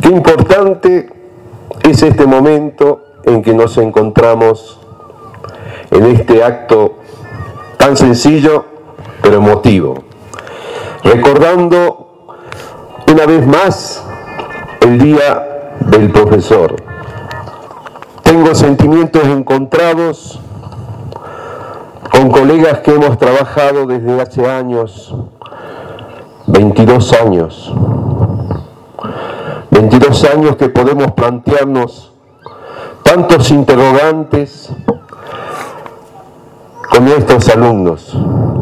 Qué importante es este momento en que nos encontramos en este acto tan sencillo pero emotivo, recordando una vez más el Día del Profesor. Tengo sentimientos encontrados con colegas que hemos trabajado desde hace años, 22 años. 22 años que podemos plantearnos tantos interrogantes con nuestros alumnos.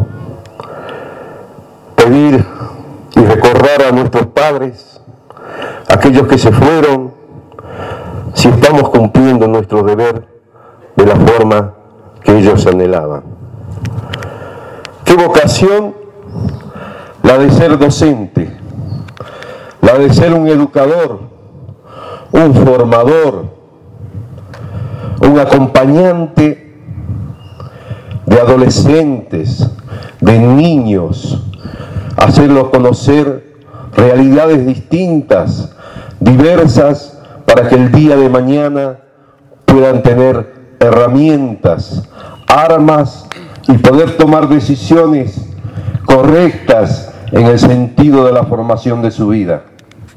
Pedir y recordar a nuestros padres, aquellos que se fueron, si estamos cumpliendo nuestro deber de la forma que ellos anhelaban. Qué vocación la de ser docente, la de ser un educador, un formador, un acompañante de adolescentes, de niños, hacerlos conocer realidades distintas, diversas, para que el día de mañana puedan tener herramientas, armas y poder tomar decisiones correctas en el sentido de la formación de su vida.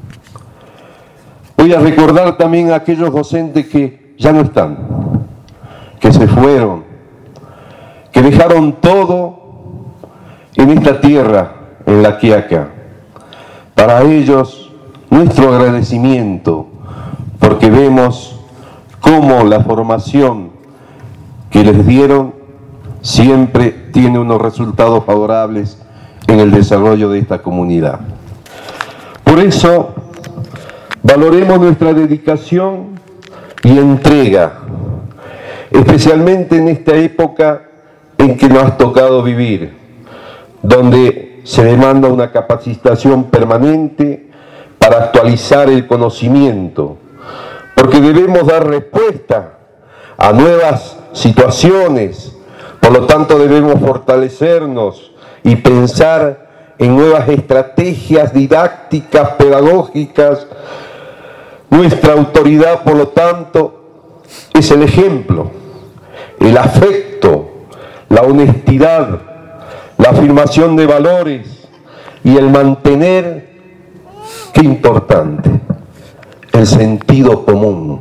Voy a recordar también a aquellos docentes que ya no están, que se fueron, que dejaron todo en esta tierra, en La Quiaca. Para ellos, nuestro agradecimiento, porque vemos cómo la formación que les dieron siempre tiene unos resultados favorables en el desarrollo de esta comunidad. Por eso, valoremos nuestra dedicación y entrega, especialmente en esta época en que nos ha tocado vivir, donde se demanda una capacitación permanente para actualizar el conocimiento, porque debemos dar respuesta a nuevas situaciones, por lo tanto debemos fortalecernos y pensar en nuevas estrategias didácticas, pedagógicas. Nuestra autoridad, por lo tanto, es el ejemplo, el afecto, la honestidad, la afirmación de valores y el mantener, qué importante, el sentido común.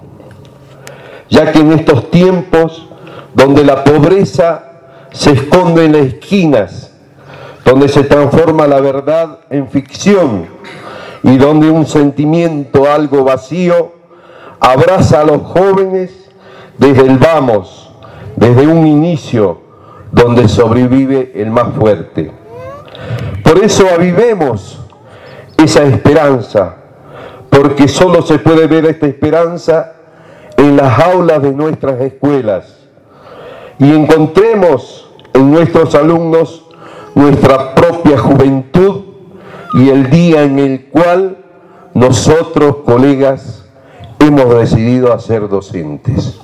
Ya que en estos tiempos donde la pobreza se esconde en las esquinas, donde se transforma la verdad en ficción y donde un sentimiento algo vacío abraza a los jóvenes desde el vamos, desde un inicio donde sobrevive el más fuerte. Por eso avivemos esa esperanza, porque solo se puede ver esta esperanza en las aulas de nuestras escuelas y encontremos en nuestros alumnos nuestra propia juventud y el día en el cual nosotros, colegas, hemos decidido a ser docentes.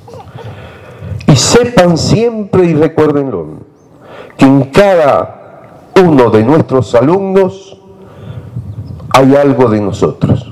Y sepan siempre y recuérdenlo, que en cada uno de nuestros alumnos hay algo de nosotros.